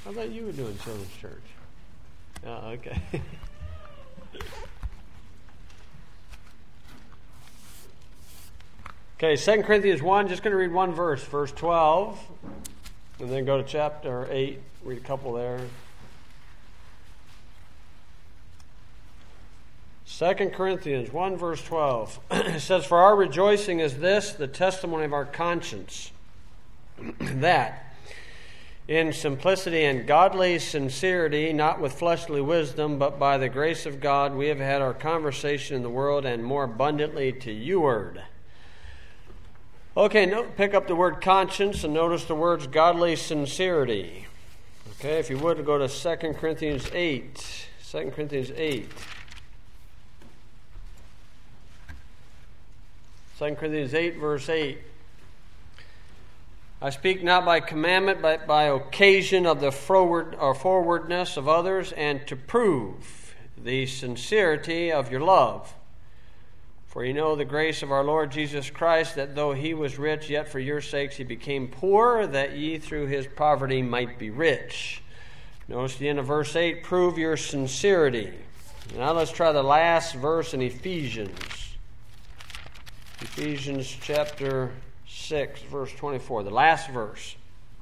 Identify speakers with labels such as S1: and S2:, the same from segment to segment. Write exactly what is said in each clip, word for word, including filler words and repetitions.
S1: I thought you were doing children's church. Oh, okay. Okay, Second Corinthians one, just going to read one verse, verse twelve, and then go to chapter eight, read a couple there. Second Corinthians one, verse twelve. It says, "For our rejoicing is this, the testimony of our conscience, that in simplicity and godly sincerity, not with fleshly wisdom, but by the grace of God, we have had our conversation in the world, and more abundantly to you-ward." Okay, no, pick up the word conscience and notice the words godly sincerity. Okay, if you would, go to Second Corinthians eight. Second Corinthians eight. Second Corinthians eight, verse eight. "I speak not by commandment, but by occasion of the forward or forwardness of others, and to prove the sincerity of your love. For you know the grace of our Lord Jesus Christ, that though he was rich, yet for your sakes he became poor, that ye through his poverty might be rich." Notice the end of verse eight, prove your sincerity. Now let's try the last verse in Ephesians. Ephesians chapter six, verse twenty-four, the last verse.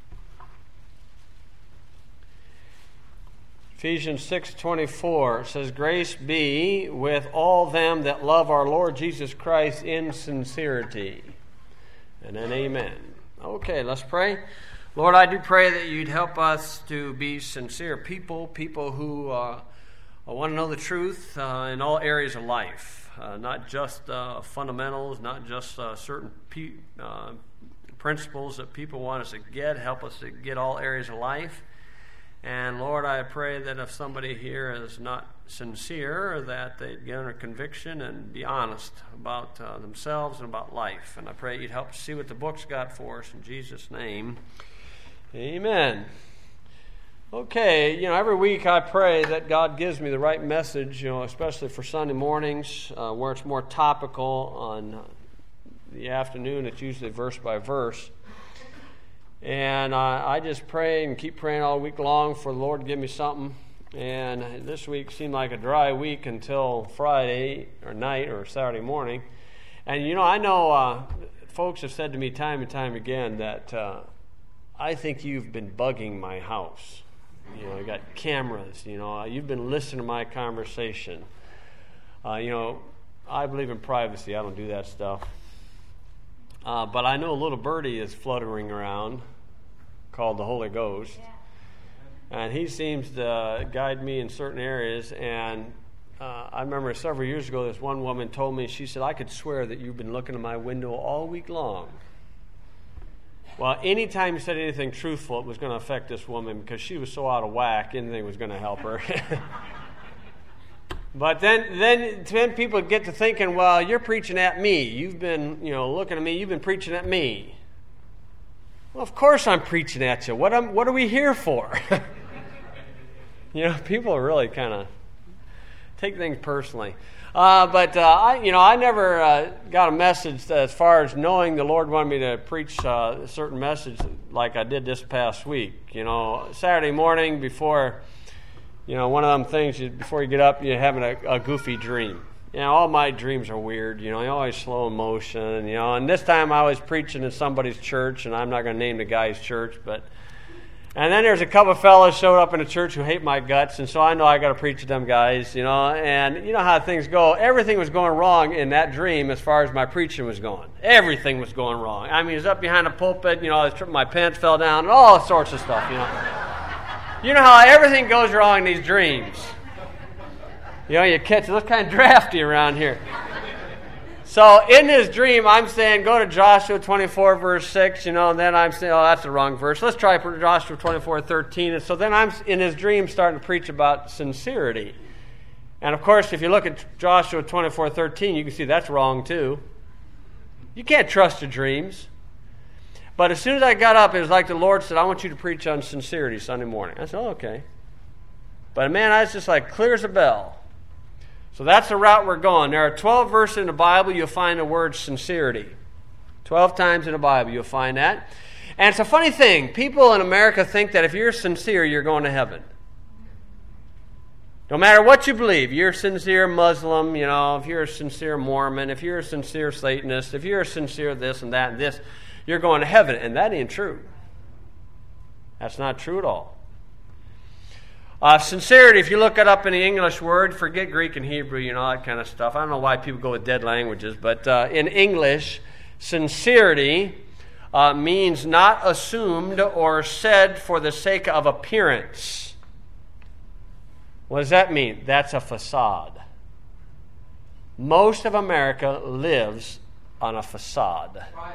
S1: Ephesians six twenty-four says, "Grace be with all them that love our Lord Jesus Christ in sincerity." And then amen. Okay, let's pray. Lord, I do pray that you'd help us to be sincere people, people who uh, want to know the truth uh, in all areas of life, uh, not just uh, fundamentals, not just uh, certain pe- uh, principles that people want us to get. Help us to get all areas of life. And Lord, I pray that if somebody here is not sincere, that they'd get under conviction and be honest about uh, themselves and about life. And I pray you'd help us see what the book's got for us. In Jesus' name, amen. Okay, you know, every week I pray that God gives me the right message, you know, especially for Sunday mornings, uh, where it's more topical. On the afternoon, it's usually verse by verse. And uh, I just pray and keep praying all week long for the Lord to give me something. And this week seemed like a dry week until Friday or night or Saturday morning. And, you know, I know uh, folks have said to me time and time again that uh, I think you've been bugging my house. You know, you got cameras, you know, you've been listening to my conversation. Uh, you know, I believe in privacy. I don't do that stuff. Uh, but I know a little birdie is fluttering around called the Holy Ghost. Yeah. And he seems to guide me in certain areas. And uh, I remember several years ago, this one woman told me, she said, "I could swear that you've been looking at my window all week long." Well, anytime you said anything truthful, it was going to affect this woman because she was so out of whack, anything was going to help her. But then, then, then people get to thinking, well, you're preaching at me. You've been, you know, looking at me. You've been preaching at me. Well, of course I'm preaching at you. What am, what are we here for? You know, people really kind of take things personally. Uh, but uh, I, you know, I never uh, got a message as far as knowing the Lord wanted me to preach uh, a certain message like I did this past week. You know, Saturday morning before. You know, one of them things, you, before you get up, you're having a, a goofy dream. You know, all my dreams are weird. You know, they're always slow in motion. You know, and this time I was preaching in somebody's church, and I'm not going to name the guy's church, but... And then there's a couple of fellas showed up in the church who hate my guts, and so I know I got to preach to them guys, you know. And you know how things go. Everything was going wrong in that dream as far as my preaching was going. Everything was going wrong. I mean, it was up behind the pulpit, you know, I was tripping, my pants fell down, and all sorts of stuff, you know. You know how everything goes wrong in these dreams. You know, you catch it. Looks kind of drafty around here. So in this dream, I'm saying, go to Joshua twenty-four, verse six, you know, and then I'm saying, oh, that's the wrong verse. Let's try Joshua twenty-four, thirteen. And so then I'm, in this dream, starting to preach about sincerity. And, of course, if you look at Joshua twenty-four, thirteen, you can see that's wrong, too. You can't trust your dreams. But as soon as I got up, it was like the Lord said, I want you to preach on sincerity Sunday morning. I said, oh, okay. But, man, I was just like clear as a bell. So that's the route we're going. There are twelve verses in the Bible you'll find the word sincerity. twelve times in the Bible you'll find that. And it's a funny thing. People in America think that if you're sincere, you're going to heaven. No matter what you believe, you're a sincere Muslim, you know, if you're a sincere Mormon, if you're a sincere Satanist, if you're a sincere this and that and this, you're going to heaven. And that ain't true. That's not true at all. Uh, sincerity, if you look it up in the English word, forget Greek and Hebrew, you know, that kind of stuff. I don't know why people go with dead languages, but uh, in English, sincerity uh, means not assumed or said for the sake of appearance. What does that mean? That's a facade. Most of America lives on a facade. Right.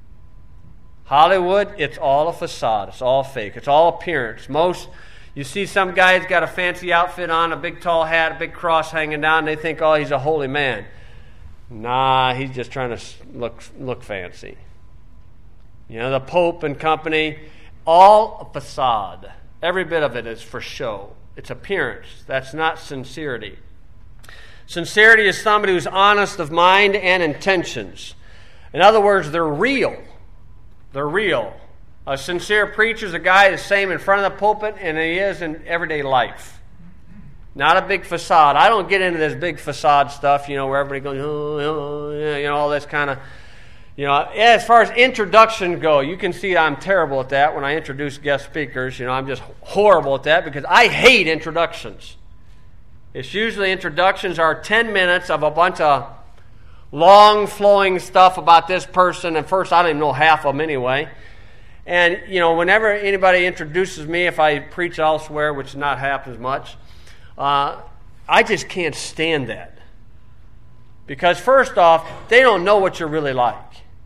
S1: Hollywood, it's all a facade. It's all fake. It's all appearance. Most, you see some guy's got a fancy outfit on, a big tall hat, a big cross hanging down, and they think, oh, he's a holy man. Nah, he's just trying to look look fancy. You know, the Pope and company, all a facade. Every bit of it is for show. It's appearance. That's not sincerity. Sincerity is somebody who's honest of mind and intentions. In other words, they're real. They're real. A sincere preacher is a guy the same in front of the pulpit and he is in everyday life. Not a big facade. I don't get into this big facade stuff, you know, where everybody goes, oh, oh, yeah, you know, all this kind of, you know. As far as introductions go, you can see I'm terrible at that when I introduce guest speakers. You know, I'm just horrible at that because I hate introductions. It's usually introductions are ten minutes of a bunch of long flowing stuff about this person, and first I don't even know half of them anyway. And, you know, whenever anybody introduces me, if I preach elsewhere, which not happens much, uh, I just can't stand that. Because first off, they don't know what you're really like.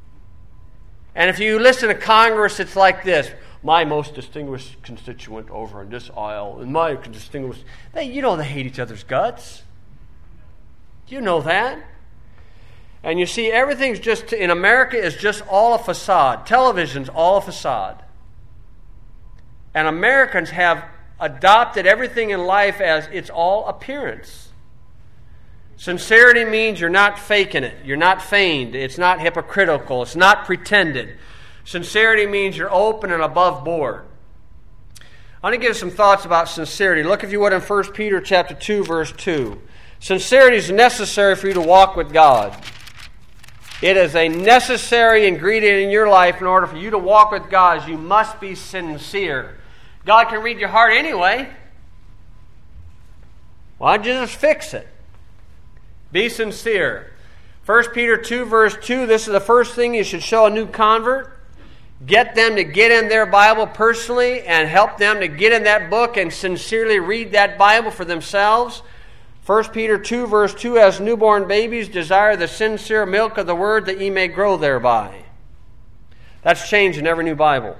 S1: And if you listen to Congress, it's like this. My most distinguished constituent over in this aisle, and my distinguished... They, you know they hate each other's guts. You know that. And you see, everything's just, in America, is just all a facade. Television's all a facade. And Americans have adopted everything in life as it's all appearance. Sincerity means you're not faking it. You're not feigned. It's not hypocritical. It's not pretended. Sincerity means you're open and above board. I want to give some thoughts about sincerity. Look, if you would, in First Peter chapter two, verse two. Sincerity is necessary for you to walk with God. It is a necessary ingredient in your life in order for you to walk with God. You must be sincere. God can read your heart anyway. Why don't you just fix it? Be sincere. First Peter two, verse two, this is the first thing you should show a new convert. Get them to get in their Bible personally and help them to get in that book and sincerely read that Bible for themselves. First Peter two, verse two, as newborn babies desire the sincere milk of the word that ye may grow thereby. That's changed in every new Bible.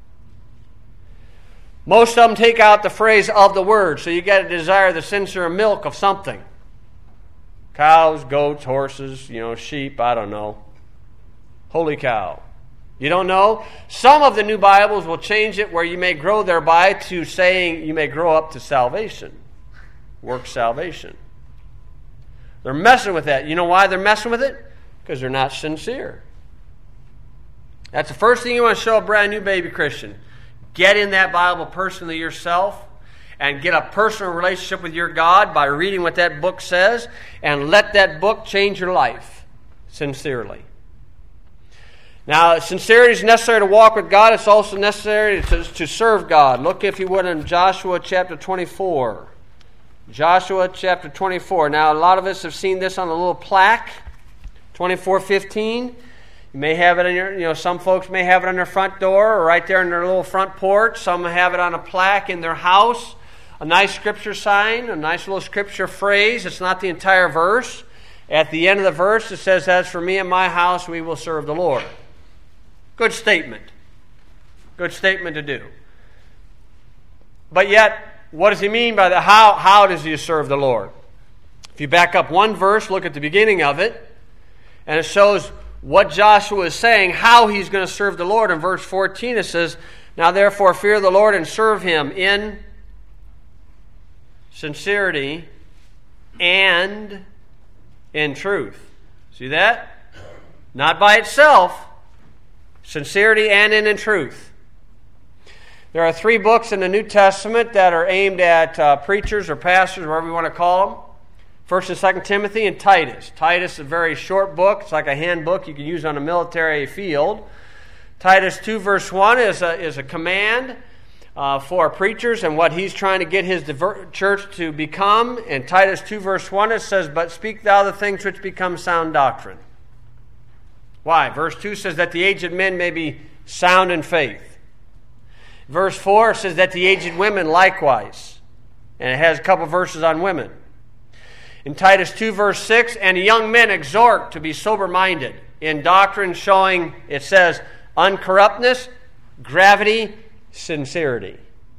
S1: Most of them take out the phrase of the word, so you got to desire the sincere milk of something. Cows, goats, horses, you know, sheep, I don't know. Holy cow. You don't know? Some of the new Bibles will change it where you may grow thereby to saying you may grow up to salvation. Work salvation. They're messing with that. You know why they're messing with it? Because they're not sincere. That's the first thing you want to show a brand new baby Christian. Get in that Bible personally yourself and get a personal relationship with your God by reading what that book says, and let that book change your life sincerely. Now, sincerity is necessary to walk with God. It's also necessary to, to serve God. Look, if you would, in Joshua chapter twenty-four. Joshua chapter twenty-four. Now, a lot of us have seen this on a little plaque, twenty-four fifteen. You may have it in your, you know, some folks may have it on their front door or right there in their little front porch. Some have it on a plaque in their house. A nice scripture sign, a nice little scripture phrase. It's not the entire verse. At the end of the verse, it says, as for me and my house, we will serve the Lord. Good statement. Good statement to do. But yet, what does he mean by that? How, how does he serve the Lord? If you back up one verse, look at the beginning of it, and it shows what Joshua is saying, how he's going to serve the Lord. In verse fourteen, it says, now therefore fear the Lord and serve him in sincerity and in truth. See that? Not by itself. Sincerity and in, in truth. There are three books in the New Testament that are aimed at uh, preachers or pastors, whatever you want to call them. First and Second Timothy and Titus. Titus is a very short book. It's like a handbook you can use on a military field. Titus two verse one is a, is a command uh, for preachers and what he's trying to get his diver- church to become. In Titus two verse one it says, "But speak thou the things which become sound doctrine." Why? Verse two says that the aged men may be sound in faith. Verse four says that the aged women likewise. And it has a couple verses on women. In Titus two verse six, "And young men exhort to be sober-minded in doctrine, showing," it says, "uncorruptness, gravity, sincerity."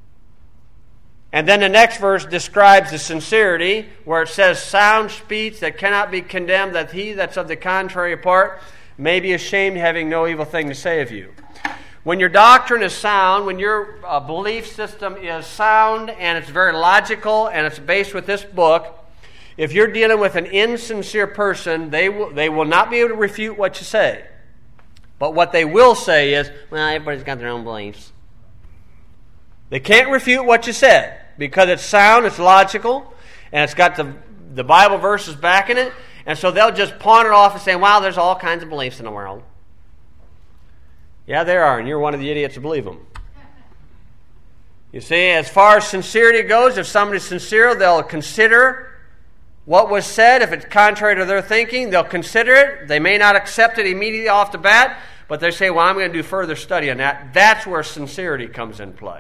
S1: And then the next verse describes the sincerity, where it says, "Sound speech that cannot be condemned, that he that's of the contrary part may be ashamed, having no evil thing to say of you." When your doctrine is sound, when your uh, belief system is sound and it's very logical and it's based with this book, if you're dealing with an insincere person, they will, they will not be able to refute what you say. But what they will say is, "Well, everybody's got their own beliefs." They can't refute what you said because it's sound, it's logical, and it's got the, the Bible verses backing it. And so they'll just pawn it off and say, "Wow, there's all kinds of beliefs in the world." Yeah, there are, and you're one of the idiots who believe them. You see, as far as sincerity goes, if somebody's sincere, they'll consider what was said. If it's contrary to their thinking, they'll consider it. They may not accept it immediately off the bat, but they say, "Well, I'm going to do further study on that." That's where sincerity comes in play.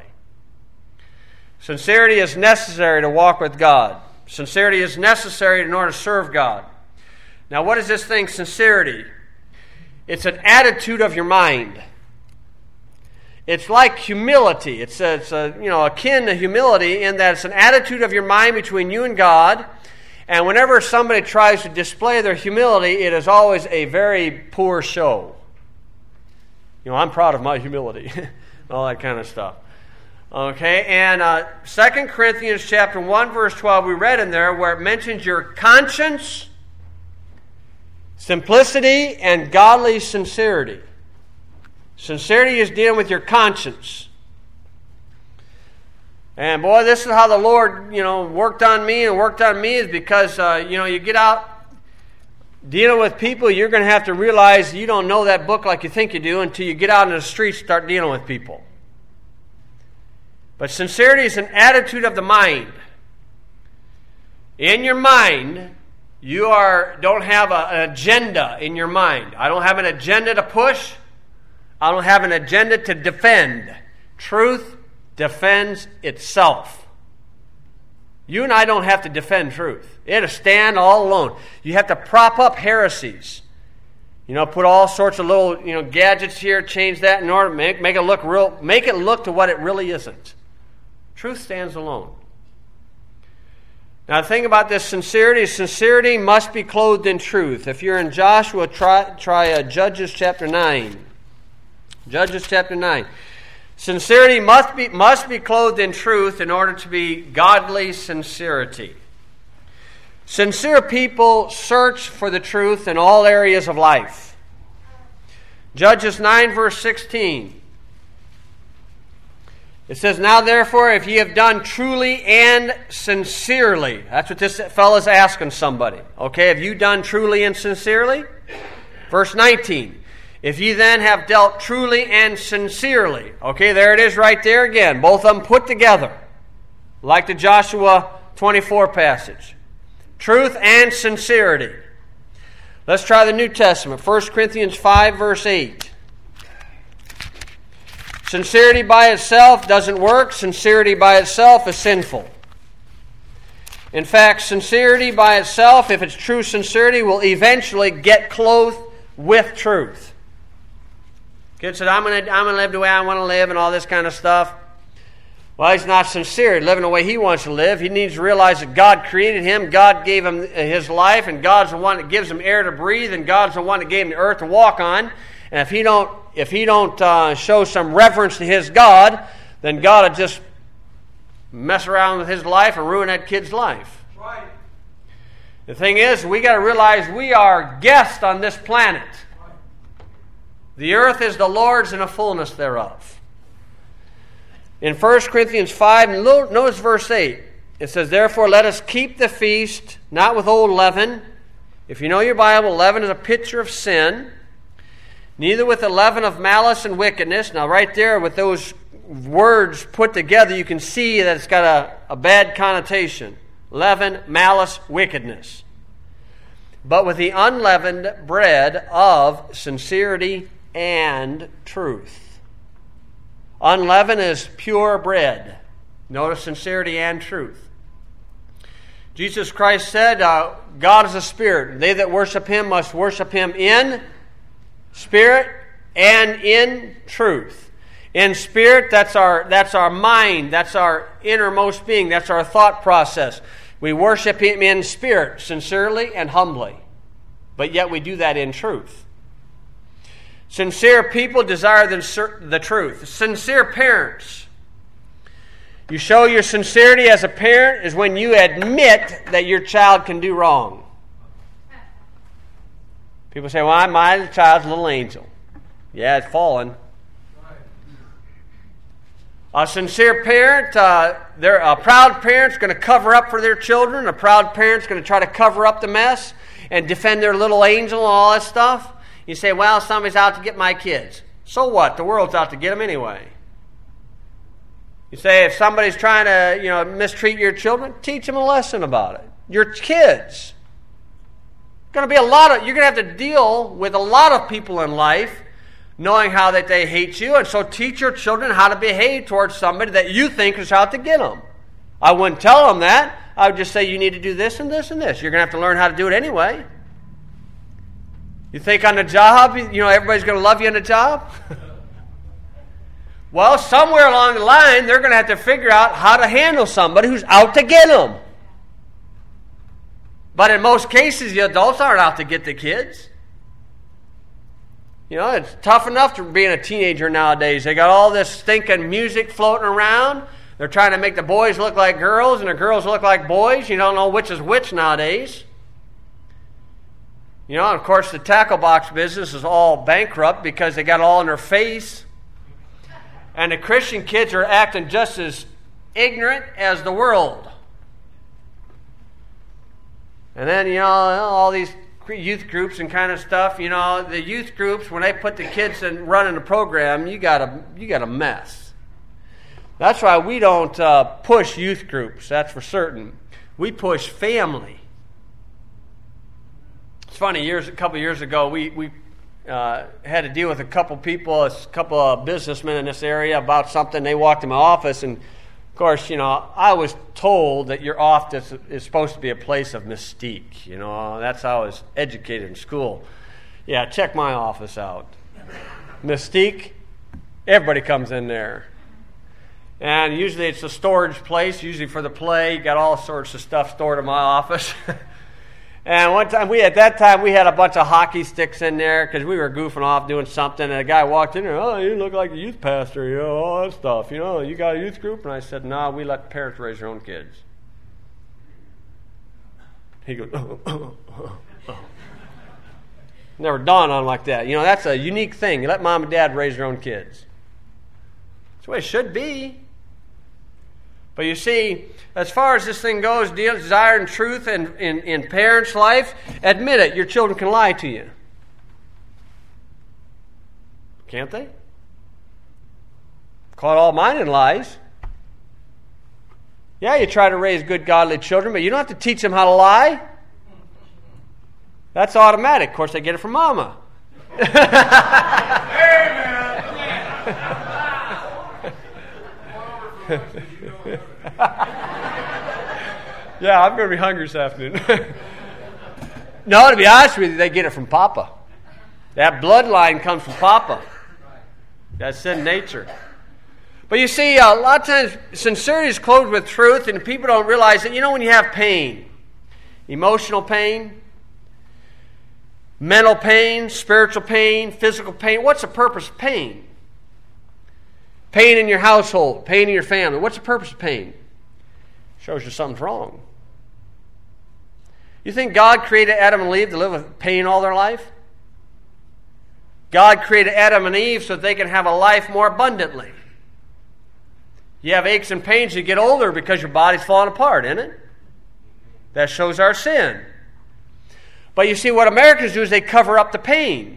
S1: Sincerity is necessary to walk with God. Sincerity is necessary in order to serve God. Now, what is this thing, sincerity? It's an attitude of your mind. It's like humility. It's, a, it's a, you know, akin to humility in that it's an attitude of your mind between you and God. And whenever somebody tries to display their humility, it is always a very poor show. You know, "I'm proud of my humility." All that kind of stuff. Okay, and uh, Second Corinthians chapter one, verse twelve, we read in there where it mentions your conscience, simplicity, and godly sincerity. Sincerity is dealing with your conscience. And boy, this is how the Lord, you know, worked on me and worked on me is because, uh, you know, you get out dealing with people, you're going to have to realize you don't know that book like you think you do until you get out in the streets and start dealing with people. But sincerity is an attitude of the mind. In your mind, you are don't have a, an agenda in your mind. I don't have an agenda to push. I don't have an agenda to defend. Truth defends itself. You and I don't have to defend truth. It'll stand all alone. You have to prop up heresies. You know, put all sorts of little, you know, gadgets here, change that in order to make, make it look real, make it look to what it really isn't. Truth stands alone. Now, the thing about this sincerity, sincerity must be clothed in truth. If you're in Joshua, try, try uh, Judges chapter nine. Judges chapter nine. Sincerity must be, must be clothed in truth in order to be godly sincerity. Sincere people search for the truth in all areas of life. Judges nine, verse sixteen. It says, "Now therefore, if ye have done truly and sincerely," that's what this fellow's asking somebody. Okay, have you done truly and sincerely? Verse nineteen. "If ye then have dealt truly and sincerely." Okay, there it is right there again. Both of them put together. Like the Joshua twenty-four passage. Truth and sincerity. Let's try the New Testament. First Corinthians five, verse eight. Sincerity by itself doesn't work. Sincerity by itself is sinful. In fact, sincerity by itself, if it's true sincerity, will eventually get clothed with truth. Kid said, I'm going to I'm going to live the way I want to live and all this kind of stuff. Well, he's not sincere. He's living the way he wants to live. He needs to realize that God created him. God gave him his life, and God's the one that gives him air to breathe, and God's the one that gave him the earth to walk on. And if he don't, if he don't uh, show some reverence to his God, then God will just mess around with his life and ruin that kid's life. Right. The thing is, we got to realize we are guests on this planet. The earth is the Lord's and the fullness thereof. In First Corinthians five, notice verse eight. It says, therefore let us keep the feast, not with old leaven. If you know your Bible, leaven is a picture of sin. Neither with the leaven of malice and wickedness. Now right there with those words put together, you can see that it's got a, a bad connotation. Leaven, malice, wickedness. But with the unleavened bread of sincerity and truth. Unleavened is pure bread. Notice sincerity and truth. Jesus Christ said, uh, God is a spirit. They that worship him must worship him in spirit and in truth. In spirit, that's our, that's our mind. That's our innermost being. That's our thought process. We worship him in spirit, sincerely and humbly. But yet we do that in truth. Sincere people desire the, the truth. Sincere parents. You show your sincerity as a parent is when you admit that your child can do wrong. People say, well, my child's a little angel. Yeah, it's fallen. A sincere parent, uh, they're, a proud parent's going to cover up for their children. A proud parent's going to try to cover up the mess and defend their little angel and all that stuff. You say, well, somebody's out to get my kids. So what? The world's out to get them anyway. You say, if somebody's trying to, you know, mistreat your children, teach them a lesson about it. Your kids. Going to be a lot of, you're going to have to deal with a lot of people in life knowing how that they hate you, and so teach your children how to behave towards somebody that you think is out to get them. I wouldn't tell them that. I would just say, you need to do this and this and this. You're going to have to learn how to do it anyway. You think on the job, you know, everybody's going to love you on the job? Well, somewhere along the line, they're going to have to figure out how to handle somebody who's out to get them. But in most cases, the adults aren't out to get the kids. You know, it's tough enough to being a teenager nowadays. They got all this stinking music floating around. They're trying to make the boys look like girls and the girls look like boys. You don't know which is which nowadays. You know, and of course, the tackle box business is all bankrupt because they got it all in their face. And the Christian kids are acting just as ignorant as the world. And then, you know, all these youth groups and kind of stuff, you know, the youth groups, when they put the kids in running the program, you got a, you got a mess. That's why we don't uh, push youth groups, that's for certain. We push family. It's funny, years a couple of years ago, we, we uh, had to deal with a couple people, a couple of businessmen in this area about something. They walked in my office, and of course, you know, I was told that your office is supposed to be a place of mystique. You know, that's how I was educated in school. Yeah, check my office out. Mystique, everybody comes in there. And usually it's a storage place, usually for the play. You got all sorts of stuff stored in my office. And one time, we at that time, we had a bunch of hockey sticks in there because we were goofing off doing something. And a guy walked in there, oh, you look like a youth pastor, you know, all that stuff. You know, you got a youth group? And I said, no, we let parents raise their own kids. He goes, oh, oh, oh, oh. Never dawned on him like that. You know, that's a unique thing. You let mom and dad raise their own kids. That's the way it should be. But you see, as far as this thing goes, desire and truth in, in, in parents' life, admit it, your children can lie to you. Can't they? Caught all mine in lies. Yeah, you try to raise good, godly children, but you don't have to teach them how to lie. That's automatic. Of course, they get it from mama. Yeah, I'm going to be hungry this afternoon. No, to be honest with you, they get it from Papa. That bloodline comes from Papa. That's in nature. But you see, a lot of times, sincerity is clothed with truth, and people don't realize that, you know, when you have pain, emotional pain, mental pain, spiritual pain, physical pain, what's the purpose of pain? Pain in your household, pain in your family. What's the purpose of pain? Shows you something's wrong. You think God created Adam and Eve to live with pain all their life? God created Adam and Eve so that they can have a life more abundantly. You have aches and pains as you get older because your body's falling apart, isn't it? That shows our sin. But you see, what Americans do is they cover up the pain.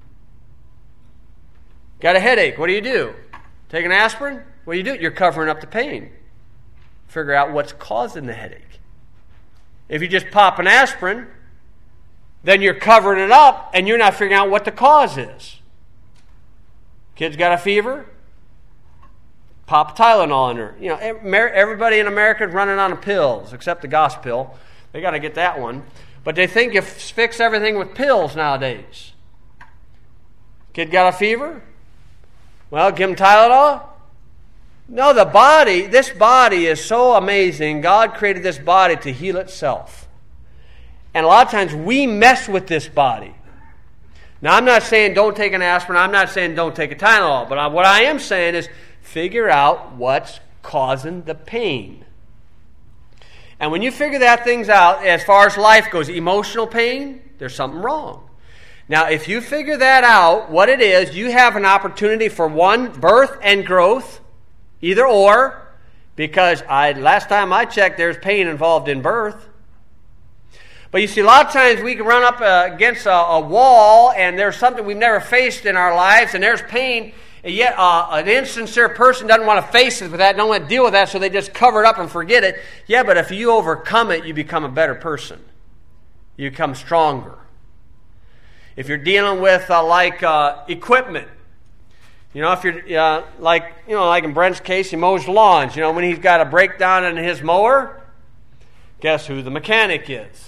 S1: Got a headache, what do you do? Take an aspirin? What do you do? You're covering up the pain. Figure out what's causing the headache. If you just pop an aspirin, then you're covering it up and you're not figuring out what the cause is. Kids got a fever? Pop Tylenol in her. You know, everybody in America is running on pills, except the gospel. They got to get that one. But they think you fix everything with pills nowadays. Kid got a fever? Well, give him Tylenol? No, the body, this body is so amazing. God created this body to heal itself. And a lot of times we mess with this body. Now, I'm not saying don't take an aspirin. I'm not saying don't take a Tylenol. But what I am saying is figure out what's causing the pain. And when you figure that things out, as far as life goes, emotional pain, there's something wrong. Now, if you figure that out, what it is, you have an opportunity for one, birth and growth, either or, because I last time I checked, there's pain involved in birth. But you see, a lot of times we can run up uh, against a, a wall, and there's something we've never faced in our lives, and there's pain. And yet uh, an insincere person doesn't want to face it with that, don't want to deal with that, so they just cover it up and forget it. Yeah, but if you overcome it, you become a better person. You become stronger. If you're dealing with uh, like uh, equipment, you know, if you're uh, like, you know, like in Brent's case, he mows lawns. You know, when he's got a breakdown in his mower, guess who the mechanic is?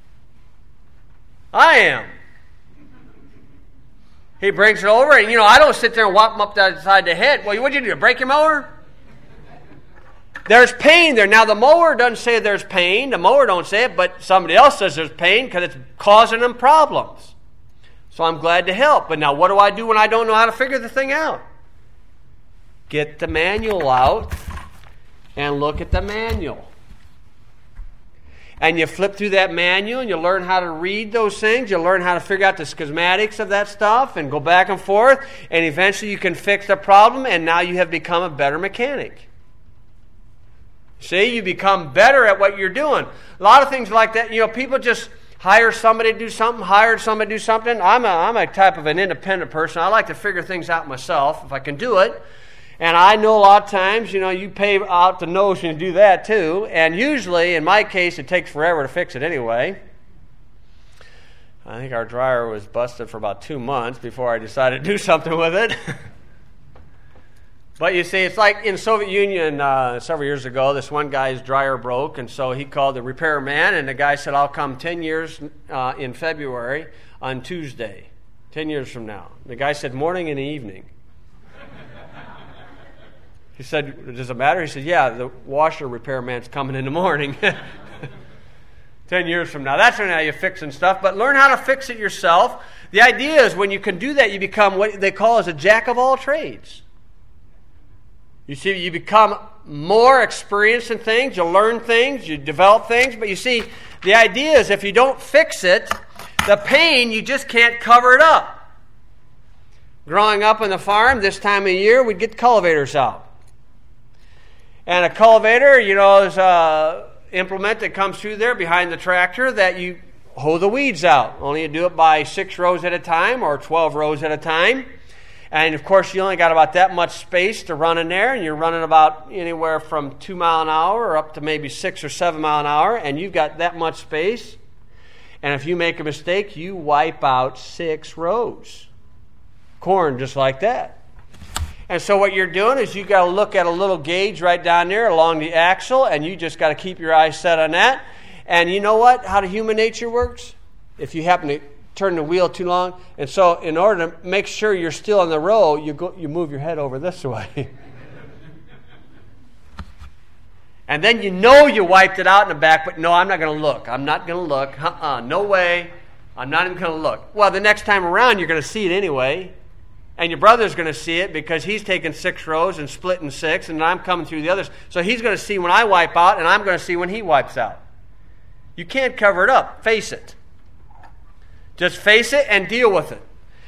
S1: I am. He brings it over, and, you know, I don't sit there and whop him up that side the head. Well, what'd you do, break your mower? There's pain there. Now, the mower doesn't say there's pain. The mower don't say it, but somebody else says there's pain because it's causing them problems. So I'm glad to help. But now, what do I do when I don't know how to figure the thing out? Get the manual out and look at the manual. And you flip through that manual and you learn how to read those things. You learn how to figure out the schematics of that stuff and go back and forth. And eventually you can fix the problem, and now you have become a better mechanic. See, you become better at what you're doing. A lot of things like that, you know, people just hire somebody to do something, hire somebody to do something. I'm a, I'm a type of an independent person. I like to figure things out myself if I can do it. And I know a lot of times, you know, you pay out the notion to do that too. And usually, in my case, it takes forever to fix it anyway. I think our dryer was busted for about two months before I decided to do something with it. But you see, it's like in the Soviet Union uh, several years ago, this one guy's dryer broke, and so he called the repairman, and the guy said, I'll come ten years uh, in February on Tuesday, ten years from now. The guy said, morning and evening. He said, does it matter? He said, yeah, the washer repairman's coming in the morning. Ten years from now. That's how you're fixing stuff. But learn how to fix it yourself. The idea is when you can do that, you become what they call as a jack of all trades. You see, you become more experienced in things. You learn things. You develop things. But you see, the idea is if you don't fix it, the pain, you just can't cover it up. Growing up on the farm, this time of year, we'd get cultivators out. And a cultivator, you know, is an implement that comes through there behind the tractor that you hoe the weeds out. Only you do it by six rows at a time or twelve rows at a time. And, of course, you only got about that much space to run in there, and you're running about anywhere from two miles an hour or up to maybe six or seven miles an hour, and you've got that much space. And if you make a mistake, you wipe out six rows. Corn just like that. And so what you're doing is you got to look at a little gauge right down there along the axle, and you just got to keep your eyes set on that. And you know what? How the human nature works? If you happen to turn the wheel too long, and so in order to make sure you're still on the row, you go, you move your head over this way. And then you know you wiped it out in the back, but no, I'm not going to look. I'm not going to look. Uh-uh, no way. I'm not even going to look. Well, the next time around, you're going to see it anyway. And your brother's going to see it because he's taking six rows and splitting six, and I'm coming through the others. So he's going to see when I wipe out, and I'm going to see when he wipes out. You can't cover it up. Face it. Just face it and deal with it.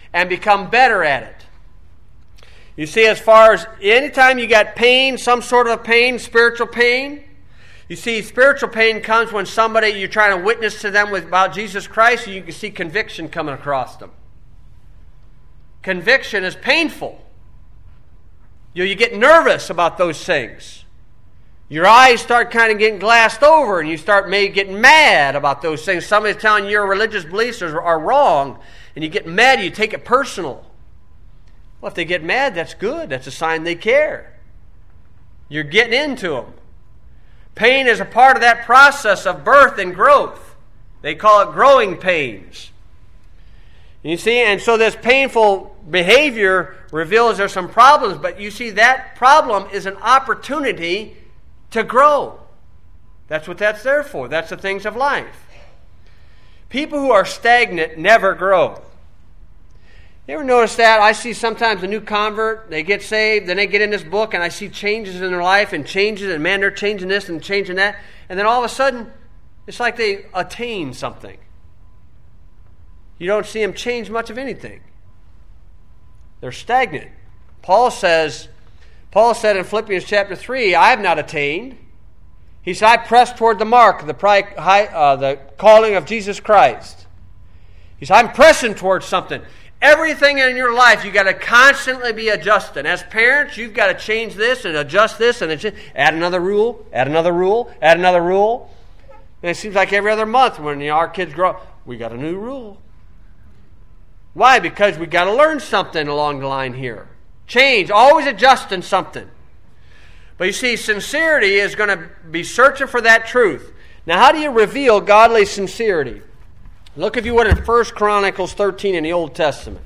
S1: and become better at it. You see, as far as anytime you got pain, some sort of pain, spiritual pain, you see, spiritual pain comes when somebody, you're trying to witness to them with, about Jesus Christ, and you can see conviction coming across them. Conviction is painful. You know, you get nervous about those things. Your eyes start kind of getting glassed over, and you start maybe getting mad about those things. Somebody's telling you your religious beliefs are, are wrong, and you get mad, you take it personal. Well, if they get mad, that's good. That's a sign they care. You're getting into them. Pain is a part of that process of birth and growth. They call it growing pains. You see, and so this painful behavior reveals there's some problems, but you see that problem is an opportunity to grow. That's what that's there for. That's the things of life. People who are stagnant never grow. You ever notice that? I see sometimes a new convert, they get saved, then they get in this book, and I see changes in their life and changes, and man, they're changing this and changing that. And then all of a sudden, it's like they attain something. You don't see them change much of anything. They're stagnant. Paul says, Paul said in Philippians chapter three, I have not attained. He said, I press toward the mark, the, pri- high, uh, the calling of Jesus Christ. He said, I'm pressing towards something. Everything in your life, you've got to constantly be adjusting. As parents, you've got to change this and adjust this and adjust, add another rule, add another rule, add another rule. And it seems like every other month when you know, our kids grow up, we got a new rule. Why? Because we've got to learn something along the line here. Change, always adjusting something. But you see, sincerity is going to be searching for that truth. Now, how do you reveal godly sincerity? Look, if you would, in First Chronicles thirteen in the Old Testament.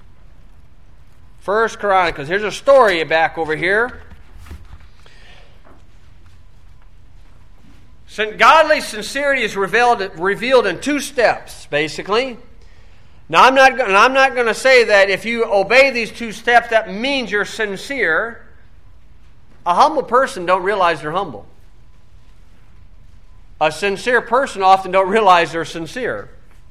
S1: First Chronicles. Here's a story back over here. Godly sincerity is revealed, revealed in two steps, basically. Now, I'm not, and I'm not going to say that if you obey these two steps, that means you're sincere. A humble person don't realize they're humble. A sincere person often don't realize they're sincere.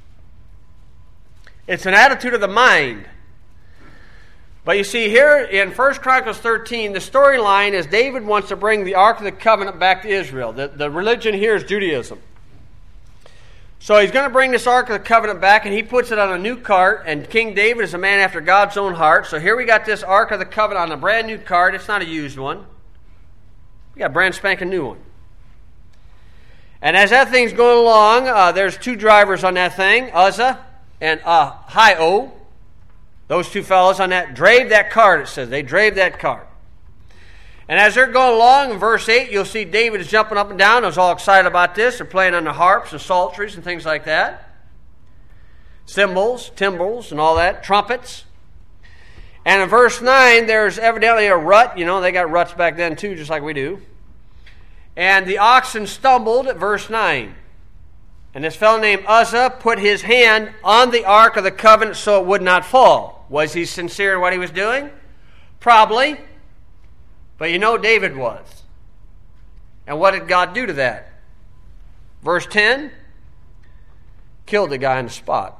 S1: It's an attitude of the mind. But you see here in First Chronicles thirteen, the storyline is David wants to bring the Ark of the Covenant back to Israel. The, the religion here is Judaism. So he's going to bring this Ark of the Covenant back, and he puts it on a new cart, and King David is a man after God's own heart. So here we got this Ark of the Covenant on a brand new cart. It's not a used one. We got a brand spanking new one. And as that thing's going along, uh, there's two drivers on that thing, Uzzah and uh, Ahio. Those two fellows on that drave that cart, it says. They drave that cart. And as they're going along, in verse eight, you'll see David is jumping up and down. They're all excited about this. They're playing on the harps and psalteries and things like that. Cymbals, timbrels, and all that. Trumpets. And in verse nine, there's evidently a rut. You know, they got ruts back then too, just like we do. And the oxen stumbled at verse nine. And this fellow named Uzzah put his hand on the Ark of the Covenant so it would not fall. Was he sincere in what he was doing? Probably. But you know David was. And what did God do to that? Verse ten, killed the guy on the spot.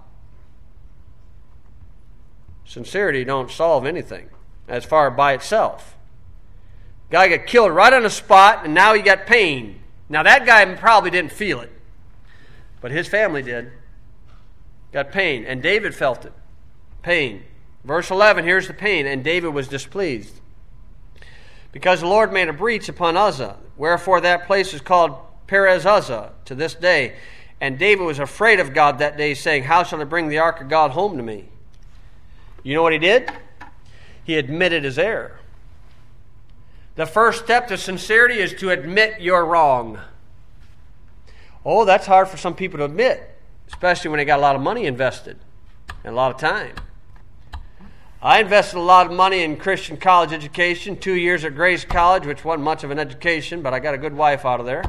S1: Sincerity don't solve anything as far by itself. Guy got killed right on the spot, and now he got pain. Now that guy probably didn't feel it, but his family did. Got pain, and David felt it. Pain. Verse eleven, here's the pain. And David was displeased, because the Lord made a breach upon Uzzah. Wherefore that place is called Perez Uzzah to this day. And David was afraid of God that day, saying, how shall I bring the ark of God home to me? You know what he did? He admitted his error. The first step to sincerity is to admit you're wrong. Oh, that's hard for some people to admit, especially when they got a lot of money invested and a lot of time. I invested a lot of money in Christian college education, two years at Grace College, which wasn't much of an education, but I got a good wife out of there.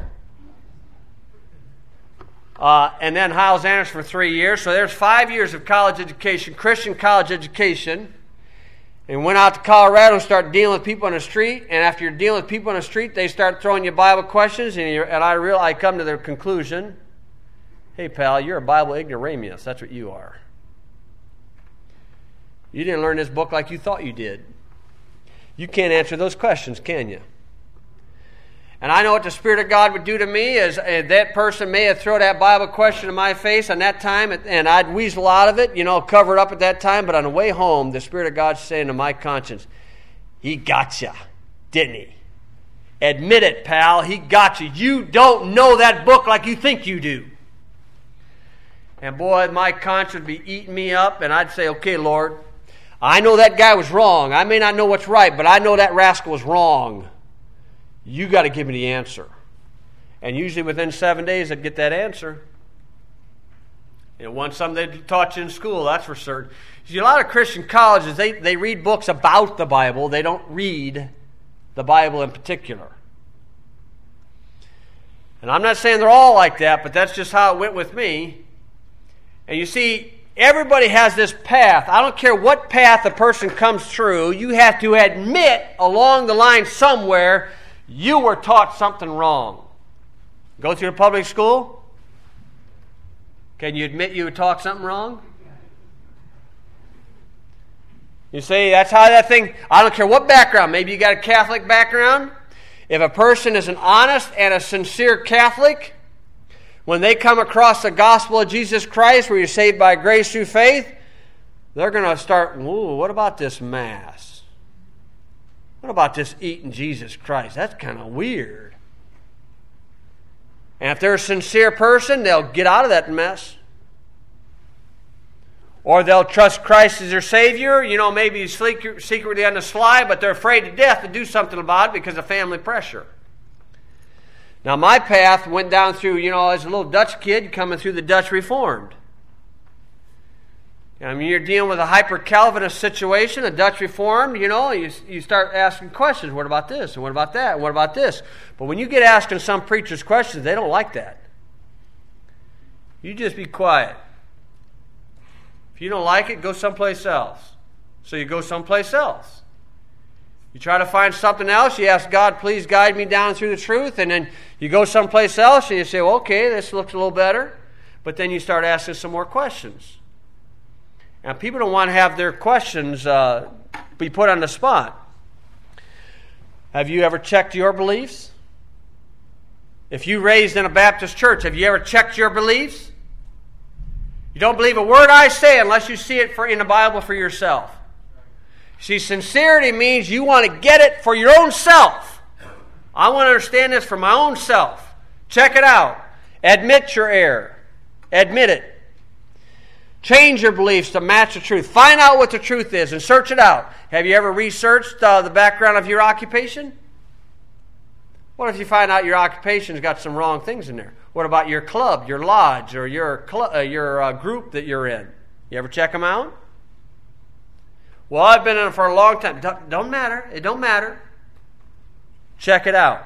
S1: Uh, and then Hyles Anderson for three years. So there's five years of college education, Christian college education. And went out to Colorado and started dealing with people on the street. And after you're dealing with people on the street, they start throwing you Bible questions. And, you're, and I real I come to the conclusion, hey, pal, you're a Bible ignoramus. That's what you are. You didn't learn this book like you thought you did. You can't answer those questions, can you? And I know what the Spirit of God would do to me is uh, that person may have thrown that Bible question in my face on that time, and I'd weasel out of it, you know, cover it up at that time. But on the way home, the Spirit of God's saying to my conscience, He got you, didn't He? Admit it, pal. He got you. You don't know that book like you think you do. And boy, my conscience would be eating me up, and I'd say, okay, Lord, I know that guy was wrong. I may not know what's right, but I know that rascal was wrong. You got to give me the answer. And usually within seven days, I'd get that answer. It wasn't something they taught you in school, that's for certain. See, a lot of Christian colleges, they, they read books about the Bible. They don't read the Bible in particular. And I'm not saying they're all like that, but that's just how it went with me. And you see, everybody has this path. I don't care what path a person comes through, you have to admit along the line somewhere you were taught something wrong. Go through a public school? Can you admit you were taught something wrong? You see, that's how that thing, I don't care what background. Maybe you got a Catholic background. If a person is an honest and a sincere Catholic, when they come across the gospel of Jesus Christ, where you're saved by grace through faith, they're going to start, ooh, what about this Mass? What about this eating Jesus Christ? That's kind of weird. And if they're a sincere person, they'll get out of that mess. Or they'll trust Christ as their Savior. You know, maybe secretly on the sly, but they're afraid to death to do something about it because of family pressure. Now, my path went down through, you know, as a little Dutch kid coming through the Dutch Reformed. I mean, you're dealing with a hyper-Calvinist situation, a Dutch Reformed, you know, you, you start asking questions. What about this? And what about that? And what about this? But when you get asking some preachers questions, they don't like that. You just be quiet. If you don't like it, go someplace else. So you go someplace else. You try to find something else. You ask God, please guide me down through the truth. And then you go someplace else and you say, well, okay, this looks a little better. But then you start asking some more questions. Now, people don't want to have their questions uh, be put on the spot. Have you ever checked your beliefs? If you raised in a Baptist church, have you ever checked your beliefs? You don't believe a word I say unless you see it for, in the Bible for yourself. See, sincerity means you want to get it for your own self. I want to understand this for my own self. Check it out. Admit your error. Admit it. Change your beliefs to match the truth. Find out what the truth is and search it out. Have you ever researched uh, the background of your occupation? What if you find out your occupation's got some wrong things in there? What about your club, your lodge, or your cl- uh, your uh, group that you're in? You ever check them out? Well, I've been in it for a long time. Don't, don't matter. It don't matter. Check it out.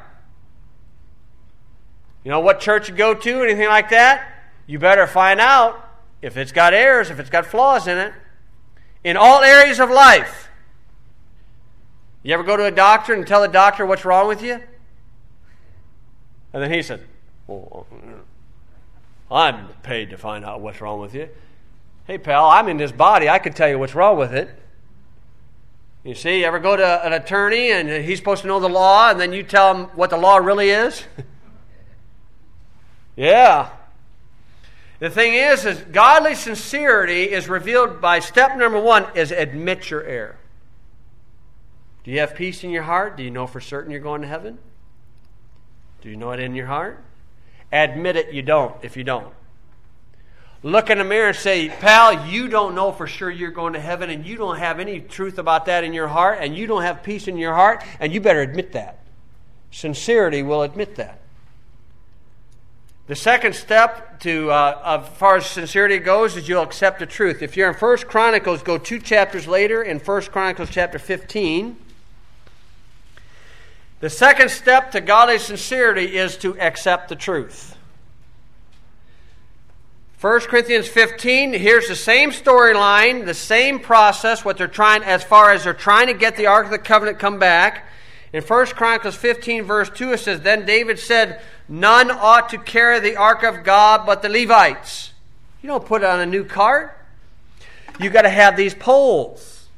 S1: You know what church you go to, anything like that? You better find out if it's got errors, if it's got flaws in it. In all areas of life. You ever go to a doctor and tell the doctor what's wrong with you? And then he said, well, I'm paid to find out what's wrong with you. Hey, pal, I'm in this body. I could tell you what's wrong with it. You see, you ever go to an attorney and he's supposed to know the law and then you tell him what the law really is? Yeah. The thing is, is godly sincerity is revealed by step number one is admit your error. Do you have peace in your heart? Do you know for certain you're going to heaven? Do you know it in your heart? Admit it you don't if you don't. Look in the mirror and say, pal, you don't know for sure you're going to heaven and you don't have any truth about that in your heart and you don't have peace in your heart and you better admit that. Sincerity will admit that. The second step to, uh, as far as sincerity goes, is you'll accept the truth. If you're in First Chronicles, go two chapters later in First Chronicles chapter fifteen. The second step to godly sincerity is to accept the truth. First Corinthians fifteen, here's the same storyline, the same process, what they're trying, as far as they're trying to get the Ark of the Covenant come back. In First Chronicles fifteen, verse two, it says, then David said, none ought to carry the ark of God but the Levites. You don't put it on a new cart. You've got to have these poles.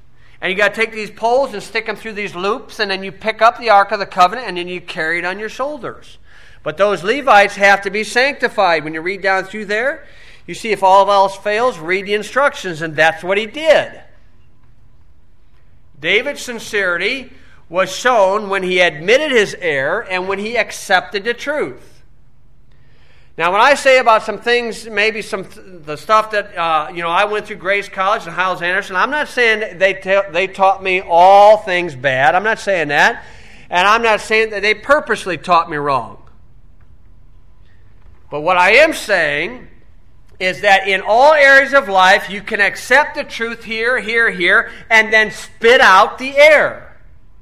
S1: And you got to take these poles and stick them through these loops, and then you pick up the Ark of the Covenant, and then you carry it on your shoulders. But those Levites have to be sanctified. When you read down through there, you see if all else fails, read the instructions, and that's what he did. David's sincerity was shown when he admitted his error and when he accepted the truth. Now, when I say about some things, maybe some the stuff that, uh, you know, I went through Grace College and Hyles Anderson, I'm not saying they, ta- they taught me all things bad. I'm not saying that. And I'm not saying that they purposely taught me wrong. But what I am saying is that in all areas of life, you can accept the truth here, here, here, and then spit out the error.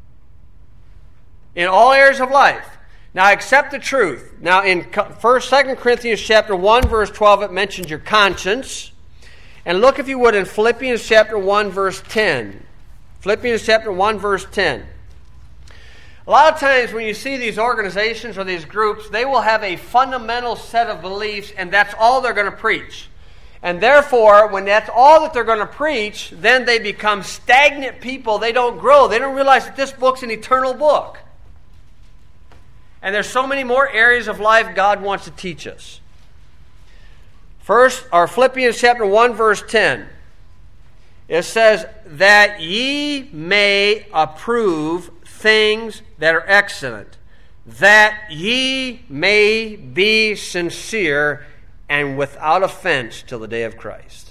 S1: In all areas of life. Now, accept the truth. Now, in First, Second Corinthians chapter one, verse twelve, it mentions your conscience. And look, if you would, in Philippians chapter one, verse ten. Philippians chapter one, verse ten. A lot of times when you see these organizations or these groups, they will have a fundamental set of beliefs, and that's all they're going to preach. And therefore, when that's all that they're going to preach, then they become stagnant people. They don't grow. They don't realize that this book's an eternal book. And there's so many more areas of life God wants to teach us. First, our Philippians chapter one, verse ten. It says, that ye may approve things that are excellent, that ye may be sincere and without offense till the day of Christ.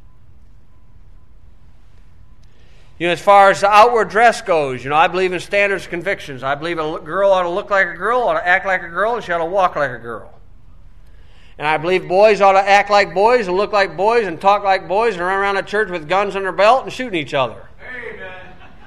S1: You know, as far as the outward dress goes, you know, I believe in standards of convictions. I believe a girl ought to look like a girl, ought to act like a girl, and she ought to walk like a girl. And I believe boys ought to act like boys and look like boys and talk like boys and run around the church with guns on their belt and shooting each other. Amen.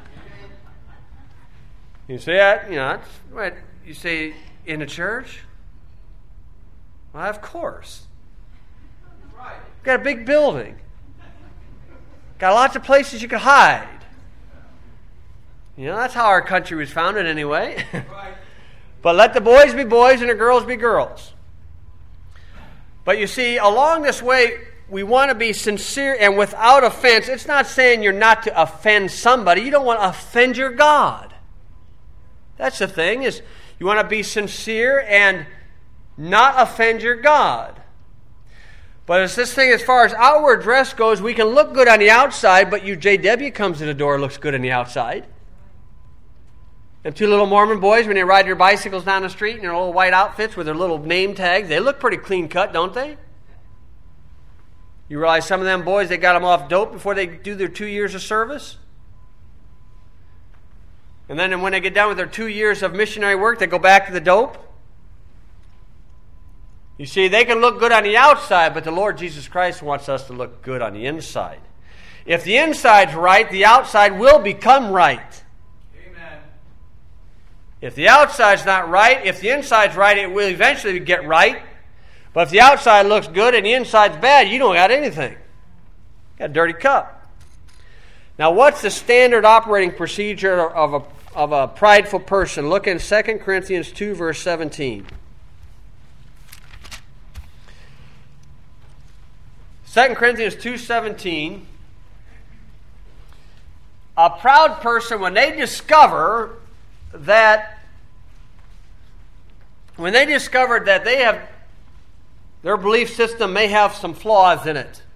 S1: You see that? You know, that's what you say in the church. Well, of course. Right. Got a big building. Got lots of places you can hide. You know, that's how our country was founded anyway. Right. But let the boys be boys and the girls be girls. But you see, along this way, we want to be sincere and without offense. It's not saying you're not to offend somebody. You don't want to offend your God. That's the thing, is you want to be sincere and not offend your God. But it's this thing, as far as outward dress goes, we can look good on the outside, but you J W comes to the door and looks good on the outside. And two little Mormon boys, when they ride their bicycles down the street in their little white outfits with their little name tags, they look pretty clean cut, don't they? You realize some of them boys, they got them off dope before they do their two years of service? And then when they get done with their two years of missionary work, they go back to the dope? You see, they can look good on the outside, but the Lord Jesus Christ wants us to look good on the inside. If the inside's right, the outside will become right. Amen. If the outside's not right, if the inside's right, it will eventually get right. But if the outside looks good and the inside's bad, you don't got anything. You got a dirty cup. Now, what's the standard operating procedure of a, of a prideful person? Look in Second Corinthians two, verse seventeen. Second Corinthians two seventeen, a proud person, when they discover that, when they discover that they have, their belief system may have some flaws in it.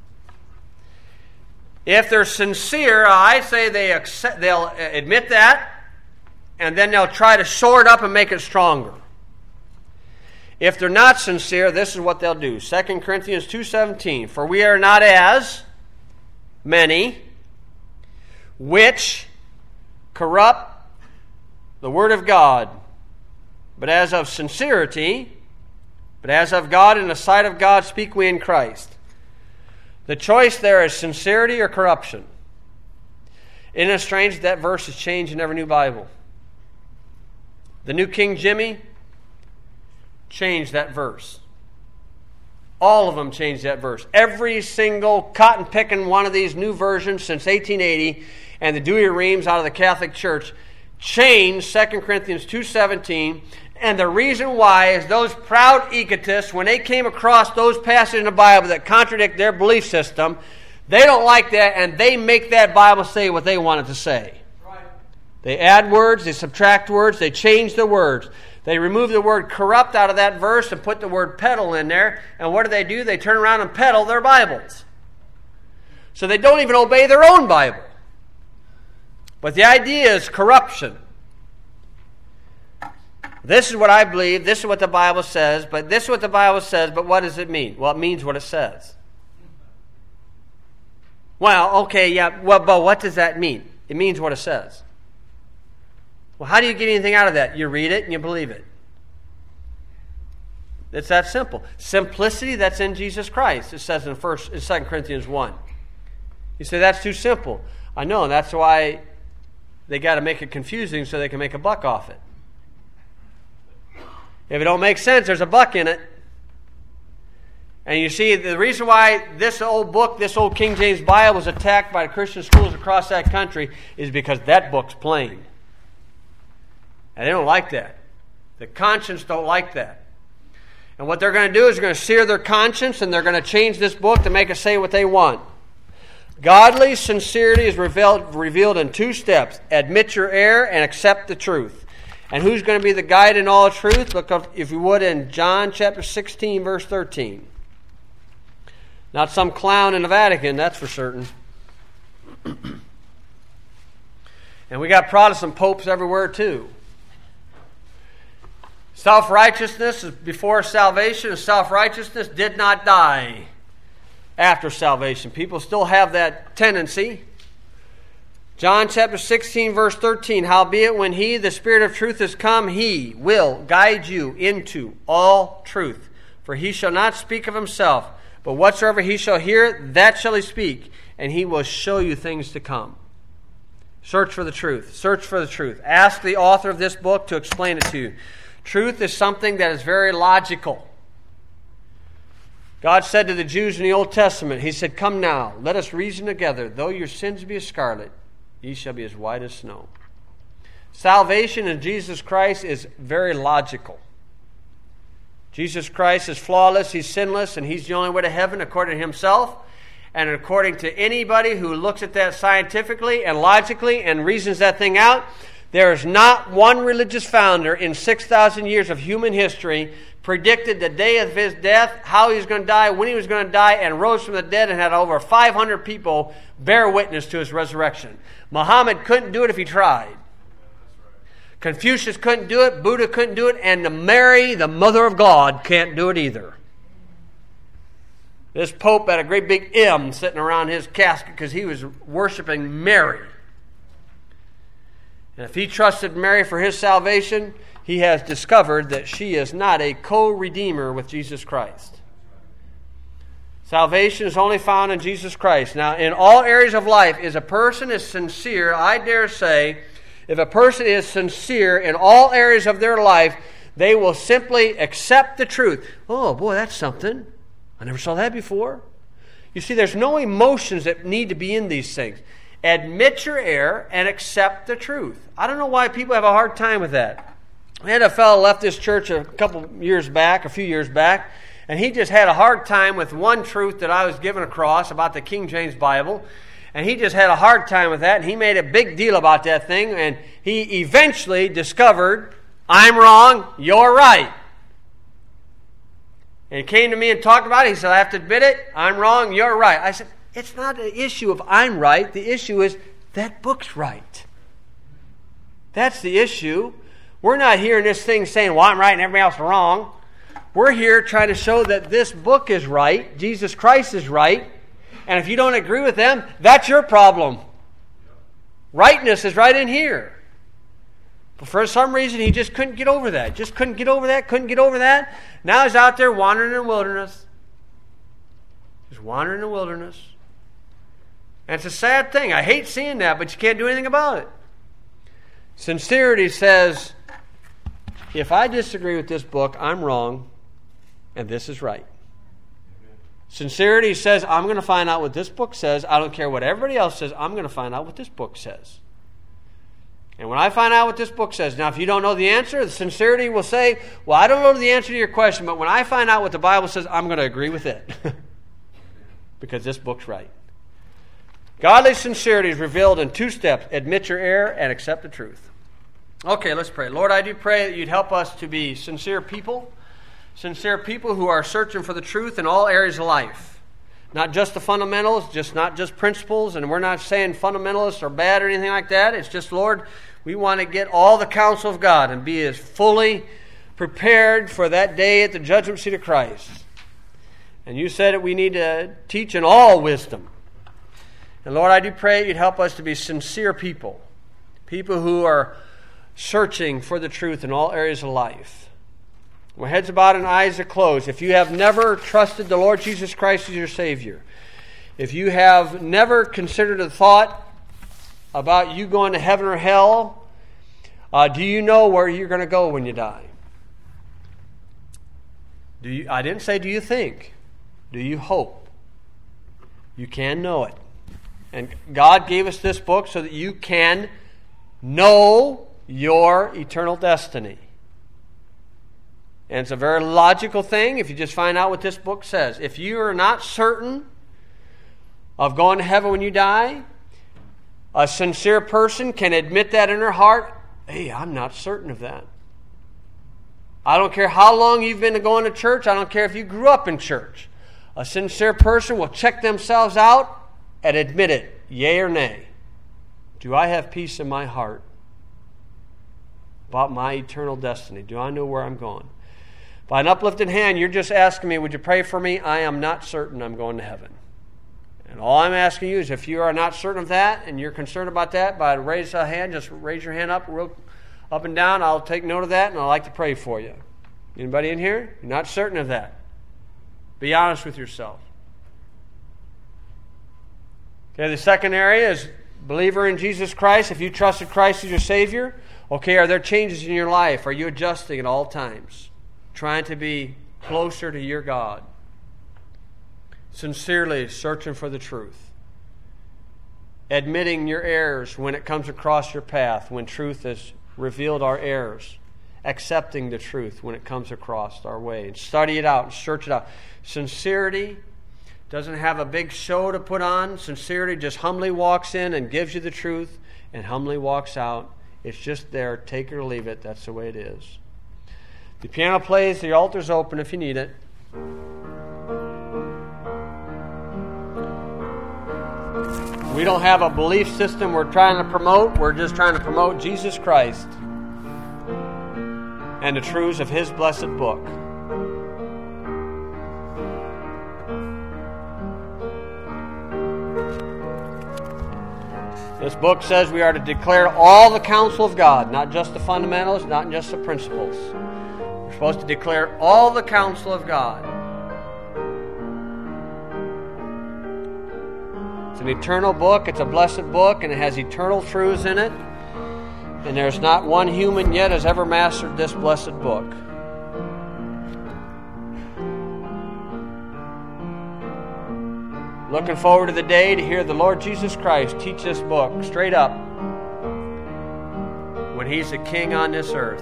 S1: If they're sincere, I say they accept, they'll admit that, and then they'll try to shore it up and make it stronger. If they're not sincere, this is what they'll do. Second Corinthians two seventeen, for we are not as many which corrupt the word of God, but as of sincerity, but as of God, in the sight of God speak we in Christ. The choice there is sincerity or corruption. Isn't it strange that verse is changed in every new Bible? The New King Jimmy changed that verse. All of them changed that verse. Every single cotton-picking one of these new versions since eighteen eighty, and the Douay-Rheims out of the Catholic Church changed Second Corinthians two seventeen. And the reason why is those proud egotists, when they came across those passages in the Bible that contradict their belief system, They don't like that, and they make that Bible say what they want it to say. Right. They add words, they subtract words, they change the words. They remove the word corrupt out of that verse and put the word peddle in there. And what do they do? They turn around and peddle their Bibles. So they don't even obey their own Bible. But the idea is corruption. This is what I believe. This is what the Bible says. But this is what the Bible says. But what does it mean? Well, it means what it says. Well, okay, yeah. Well, but what does that mean? It means what it says. Well, how do you get anything out of that? You read it and you believe it. It's that simple. Simplicity, that's in Jesus Christ. It says in first, in Second Corinthians one. You say, that's too simple. I know, that's why they got to make it confusing so they can make a buck off it. If it don't make sense, there's a buck in it. And you see, the reason why this old book, this old King James Bible was attacked by Christian schools across that country is because that book's plain. And they don't like that. The conscience don't like that. And what they're going to do is they're going to sear their conscience and they're going to change this book to make it say what they want. Godly sincerity is revealed, revealed in two steps. Admit your error and accept the truth. And who's going to be the guide in all truth? Look up, if you would, in John chapter sixteen, verse thirteen. Not some clown in the Vatican, that's for certain. And we got Protestant popes everywhere too. Self-righteousness is before salvation, and self-righteousness did not die after salvation. People still have that tendency. John chapter sixteen, verse thirteen, howbeit when he, the Spirit of truth, is come, he will guide you into all truth. For he shall not speak of himself, but whatsoever he shall hear, that shall he speak, and he will show you things to come. Search for the truth. Search for the truth. Ask the author of this book to explain it to you. Truth is something that is very logical. God said to the Jews in the Old Testament, he said, come now, let us reason together. Though your sins be as scarlet, ye shall be as white as snow. Salvation in Jesus Christ is very logical. Jesus Christ is flawless, he's sinless, and he's the only way to heaven according to himself. And according to anybody who looks at that scientifically and logically and reasons that thing out, there is not one religious founder in six thousand years of human history predicted the day of his death, how he was going to die, when he was going to die, and rose from the dead and had over five hundred people bear witness to his resurrection. Muhammad couldn't do it if he tried. Confucius couldn't do it, Buddha couldn't do it, and Mary, the mother of God, can't do it either. This Pope had a great big M sitting around his casket because he was worshiping Mary. And if he trusted Mary for his salvation, he has discovered that she is not a co-redeemer with Jesus Christ. Salvation is only found in Jesus Christ. Now, in all areas of life, if a person is sincere, I dare say, if a person is sincere in all areas of their life, they will simply accept the truth. Oh, boy, that's something. I never saw that before. You see, there's no emotions that need to be in these things. Admit your error and accept the truth. I don't know why people have a hard time with that. I had a fellow left this church a couple years back, a few years back, and he just had a hard time with one truth that I was given across about the King James Bible. And he just had a hard time with that, and he made a big deal about that thing, and he eventually discovered, I'm wrong, you're right. And he came to me and talked about it. He said, I have to admit it, I'm wrong, you're right. I said, it's not an issue of I'm right. The issue is that book's right. That's the issue. We're not hearing this thing saying, well, I'm right and everybody else is wrong. We're here trying to show that this book is right, Jesus Christ is right, and if you don't agree with them, that's your problem. Rightness is right in here. But for some reason, he just couldn't get over that. Just couldn't get over that, couldn't get over that. Now he's out there wandering in the wilderness. He's wandering in the wilderness. And it's a sad thing. I hate seeing that, but you can't do anything about it. Sincerity says, if I disagree with this book, I'm wrong, and this is right. Sincerity says, I'm going to find out what this book says. I don't care what everybody else says. I'm going to find out what this book says. And when I find out what this book says, now if you don't know the answer, the sincerity will say, well, I don't know the answer to your question, but when I find out what the Bible says, I'm going to agree with it. Because this book's right. Godly sincerity is revealed in two steps: admit your error and accept the truth. Okay, let's pray. Lord, I do pray that you'd help us to be sincere people, sincere people who are searching for the truth in all areas of life. Not just the fundamentals, just not just principles, and we're not saying fundamentalists are bad or anything like that. It's just, Lord, we want to get all the counsel of God and be as fully prepared for that day at the judgment seat of Christ. And you said that we need to teach in all wisdom. And Lord, I do pray you'd help us to be sincere people, people who are searching for the truth in all areas of life. With heads bowed and eyes are closed. If you have never trusted the Lord Jesus Christ as your Savior, if you have never considered a thought about you going to heaven or hell, uh, do you know where you're going to go when you die? Do you? I didn't say do you think. Do you hope? You can know it. And God gave us this book so that you can know your eternal destiny. And it's a very logical thing if you just find out what this book says. If you are not certain of going to heaven when you die, a sincere person can admit that in her heart. Hey, I'm not certain of that. I don't care how long you've been going to church. I don't care if you grew up in church. A sincere person will check themselves out and admit it, yea or nay. Do I have peace in my heart about my eternal destiny? Do I know where I'm going? By an uplifted hand, you're just asking me, would you pray for me? I am not certain I'm going to heaven. And all I'm asking you is if you are not certain of that and you're concerned about that, by raise a hand, just raise your hand up real up and down. I'll take note of that and I'd like to pray for you. Anybody in here? You're not certain of that. Be honest with yourself. Okay, the second area is believer in Jesus Christ. If you trusted Christ as your Savior, okay, are there changes in your life? Are you adjusting at all times? Trying to be closer to your God? Sincerely searching for the truth. Admitting your errors when it comes across your path, when truth has revealed our errors. Accepting the truth when it comes across our way. And study it out and search it out. Sincerity doesn't have a big show to put on. Sincerity just humbly walks in and gives you the truth and humbly walks out. It's just there. Take it or leave it. That's the way it is. The piano plays. The altar's open if you need it. We don't have a belief system we're trying to promote. We're just trying to promote Jesus Christ and the truths of His blessed book. This book says we are to declare all the counsel of God, not just the fundamentals, not just the principles. We're supposed to declare all the counsel of God. It's an eternal book, it's a blessed book, and it has eternal truths in it. And there's not one human yet has ever mastered this blessed book. Looking forward to the day to hear the Lord Jesus Christ teach this book straight up when He's the King on this earth.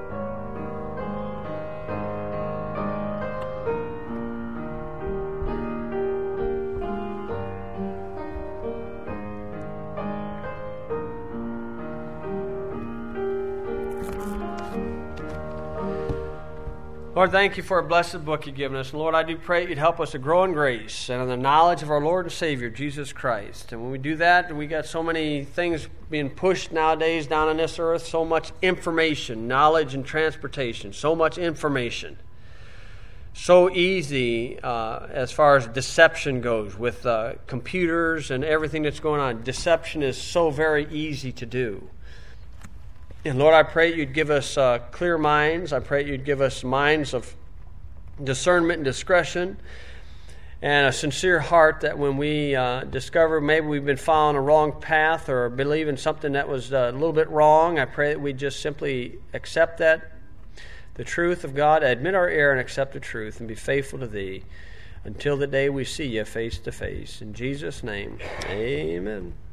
S1: Lord, thank you for a blessed book you've given us. And Lord, I do pray you'd help us to grow in grace and in the knowledge of our Lord and Savior, Jesus Christ. And when we do that, we got so many things being pushed nowadays down on this earth, so much information, knowledge and transportation, so much information. So easy uh, as far as deception goes with uh, computers and everything that's going on. Deception is so very easy to do. And Lord, I pray you'd give us uh, clear minds. I pray you'd give us minds of discernment and discretion and a sincere heart that when we uh, discover maybe we've been following a wrong path or believing something that was uh, a little bit wrong, I pray that we just simply accept that, the truth of God, admit our error and accept the truth and be faithful to Thee until the day we see you face to face. In Jesus' name, amen.